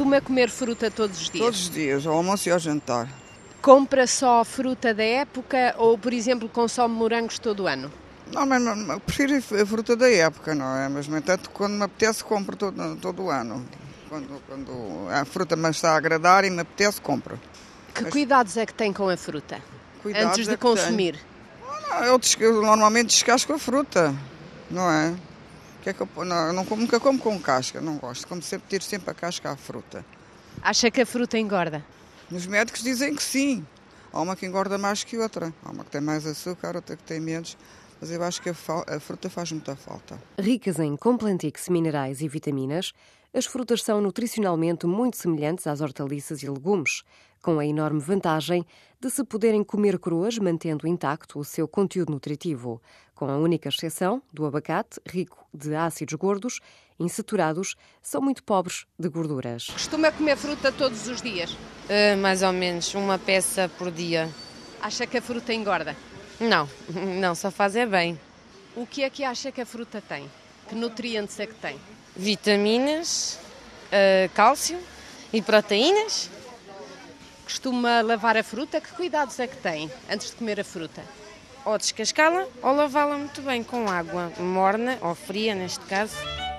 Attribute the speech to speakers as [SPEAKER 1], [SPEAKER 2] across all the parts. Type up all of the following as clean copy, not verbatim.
[SPEAKER 1] Costuma comer fruta todos os dias?
[SPEAKER 2] Todos os dias, ao almoço e ao jantar.
[SPEAKER 1] Compra só fruta da época ou, por exemplo, consome morangos todo o ano?
[SPEAKER 2] Não, mas prefiro a fruta da época, não é? Mas, no entanto, quando me apetece, compro todo o ano. Quando a fruta me está a agradar e me apetece, compro.
[SPEAKER 1] Que cuidados é que tem com a fruta? Antes de consumir?
[SPEAKER 2] Eu normalmente descasco a fruta, não é? Nunca como com casca, não gosto. Como sempre, tiro sempre a casca à fruta.
[SPEAKER 1] Acha que a fruta engorda?
[SPEAKER 2] Os médicos dizem que sim. Há uma que engorda mais que outra. Há uma que tem mais açúcar, outra que tem menos. Mas eu acho que a fruta faz muita falta.
[SPEAKER 3] Ricas em complantix, minerais e vitaminas, as frutas são nutricionalmente muito semelhantes às hortaliças e legumes, com a enorme vantagem de se poderem comer cruas, mantendo intacto o seu conteúdo nutritivo, com a única exceção do abacate, rico de ácidos gordos, insaturados, são muito pobres de gorduras.
[SPEAKER 1] Costuma comer fruta todos os dias?
[SPEAKER 4] Mais ou menos, uma peça por dia.
[SPEAKER 1] Acha que a fruta engorda?
[SPEAKER 4] Não, só faz é bem.
[SPEAKER 1] O que é que acha que a fruta tem? Que nutrientes é que tem?
[SPEAKER 4] Vitaminas, cálcio e proteínas.
[SPEAKER 1] Costuma lavar a fruta? Que cuidados é que tem antes de comer a fruta?
[SPEAKER 4] Ou descascá-la ou lavá-la muito bem com água morna ou fria, neste caso.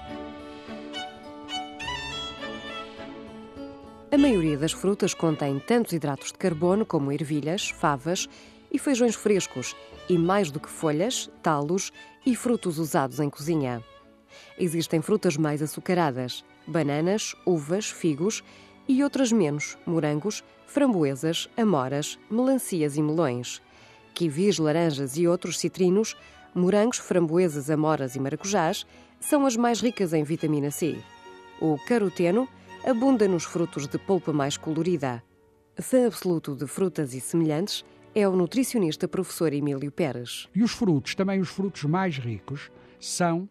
[SPEAKER 3] A maioria das frutas contém tantos hidratos de carbono como ervilhas, favas e feijões frescos, e mais do que folhas, talos e frutos usados em cozinha. Existem frutas mais açucaradas, bananas, uvas, figos e outras menos, morangos, framboesas, amoras, melancias e melões. Kiwis, laranjas e outros citrinos, morangos, framboesas, amoras e maracujás são as mais ricas em vitamina C. O caroteno abunda nos frutos de polpa mais colorida. Fã absoluto de frutas e semelhantes é o nutricionista professor Emílio Pérez.
[SPEAKER 5] E os frutos, também os frutos mais ricos, são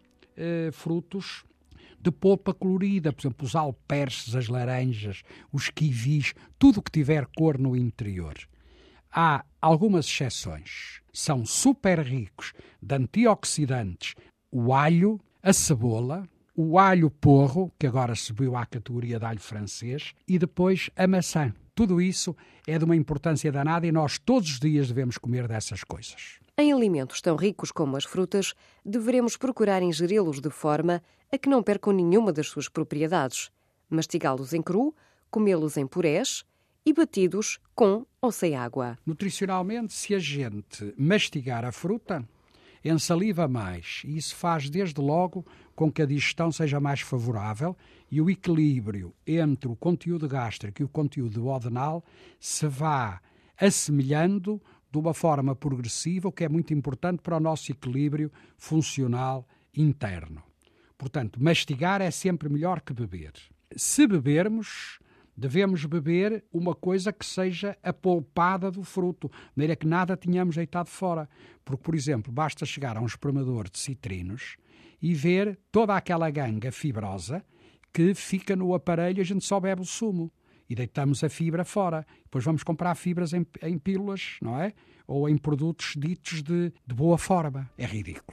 [SPEAKER 5] frutos de polpa colorida, por exemplo, os alperces, as laranjas, os kiwis, tudo o que tiver cor no interior. Há algumas exceções. São super ricos de antioxidantes o alho, a cebola, o alho porro, que agora subiu à categoria de alho francês, e depois a maçã. Tudo isso é de uma importância danada e nós todos os dias devemos comer dessas coisas.
[SPEAKER 3] Em alimentos tão ricos como as frutas, deveremos procurar ingeri-los de forma a que não percam nenhuma das suas propriedades. Mastigá-los em cru, comê-los em purés e batidos com ou sem água.
[SPEAKER 5] Nutricionalmente, se a gente mastigar a fruta, ensaliva mais e isso faz desde logo com que a digestão seja mais favorável e o equilíbrio entre o conteúdo gástrico e o conteúdo duodenal se vá assemelhando de uma forma progressiva, o que é muito importante para o nosso equilíbrio funcional interno. Portanto, mastigar é sempre melhor que beber. Se bebermos, devemos beber uma coisa que seja a polpada do fruto, de maneira que nada tenhamos deitado fora. Porque, por exemplo, basta chegar a um espremedor de citrinos e ver toda aquela ganga fibrosa que fica no aparelho e a gente só bebe o sumo. E deitamos a fibra fora. Depois vamos comprar fibras em pílulas, não é? Ou em produtos ditos de boa forma. É ridículo.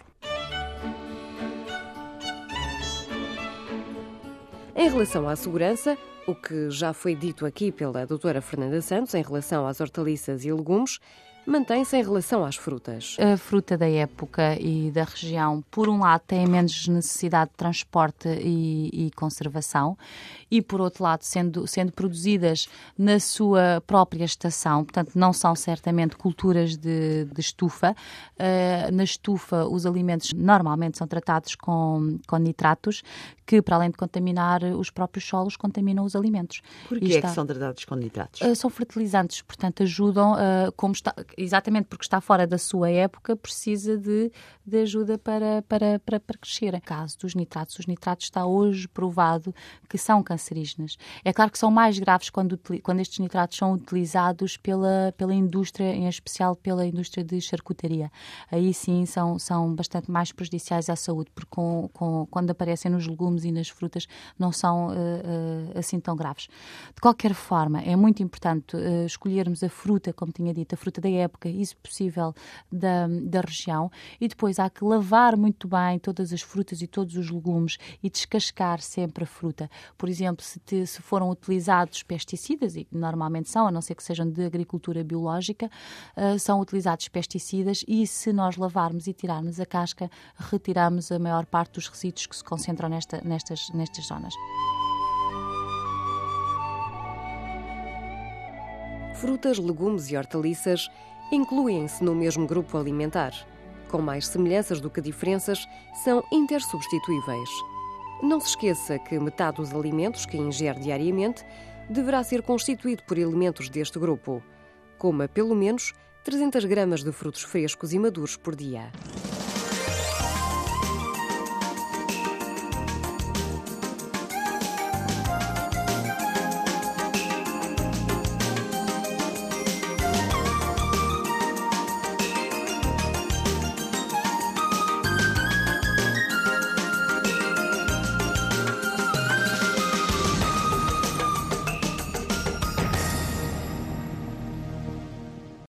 [SPEAKER 3] Em relação à segurança, o que já foi dito aqui pela doutora Fernanda Santos em relação às hortaliças e legumes, mantém-se em relação às frutas.
[SPEAKER 6] A fruta da época e da região, por um lado, tem menos necessidade de transporte e conservação e, por outro lado, sendo produzidas na sua própria estação, portanto, não são certamente culturas de estufa. Na estufa, os alimentos normalmente são tratados com nitratos que, para além de contaminar os próprios solos, contaminam os alimentos.
[SPEAKER 7] Por que é que são tratados com nitratos?
[SPEAKER 6] São fertilizantes, portanto, ajudam, exatamente porque está fora da sua época, precisa de ajuda para crescer. No caso dos nitratos, os nitratos está hoje provado que são cancerígenos. É claro que são mais graves quando estes nitratos são utilizados pela indústria, em especial pela indústria de charcutaria. Aí sim são bastante mais prejudiciais à saúde, porque quando aparecem nos legumes legumes e nas frutas não são assim tão graves. De qualquer forma, é muito importante escolhermos a fruta, como tinha dito, a fruta da época e, se possível, da região, e depois há que lavar muito bem todas as frutas e todos os legumes e descascar sempre a fruta. Por exemplo, se foram utilizados pesticidas, e normalmente são, a não ser que sejam de agricultura biológica, são utilizados pesticidas, e se nós lavarmos e tirarmos a casca, retiramos a maior parte dos resíduos que se concentram nestas zonas.
[SPEAKER 3] Frutas, legumes e hortaliças incluem-se no mesmo grupo alimentar. Com mais semelhanças do que diferenças, são intersubstituíveis. Não se esqueça que metade dos alimentos que ingere diariamente deverá ser constituído por elementos deste grupo. Coma pelo menos 300 gramas de frutos frescos e maduros por dia.